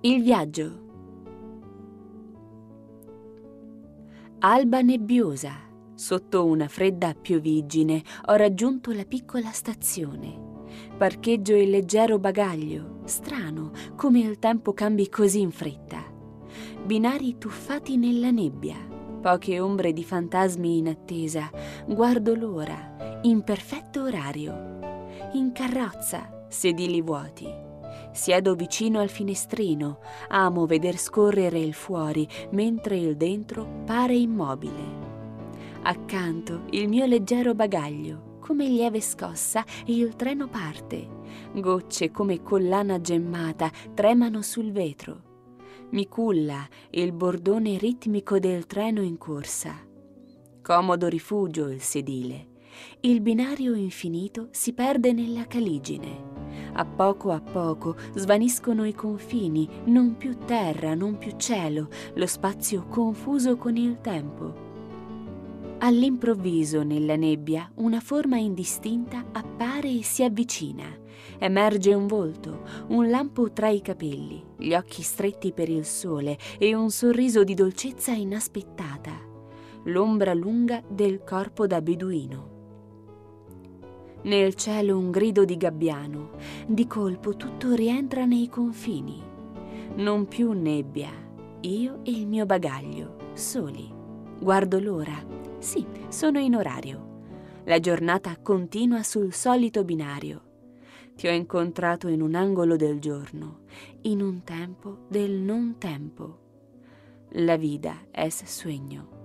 Il viaggio. Alba nebbiosa. Sotto una fredda pioviggine ho raggiunto la piccola stazione. Parcheggio il leggero bagaglio. Strano come il tempo cambi così in fretta. Binari tuffati nella nebbia. Poche ombre di fantasmi in attesa. Guardo l'ora, in perfetto orario. In carrozza, sedili vuoti. Siedo vicino al finestrino, amo veder scorrere il fuori, mentre il dentro pare immobile. Accanto il mio leggero bagaglio, come lieve scossa, e il treno parte. Gocce come collana gemmata tremano sul vetro. Mi culla il bordone ritmico del treno in corsa. Comodo rifugio il sedile. Il binario infinito si perde nella caligine. A poco svaniscono i confini, non più terra, non più cielo, lo spazio confuso con il tempo. All'improvviso, nella nebbia, una forma indistinta appare e si avvicina. Emerge un volto, un lampo tra i capelli, gli occhi stretti per il sole e un sorriso di dolcezza inaspettata. L'ombra lunga del corpo da beduino. Nel cielo un grido di gabbiano, di colpo tutto rientra nei confini. Non più nebbia, io e il mio bagaglio, soli. Guardo l'ora, sì, sono in orario. La giornata continua sul solito binario. Ti ho incontrato in un angolo del giorno, in un tempo del non tempo. La vida es sueño.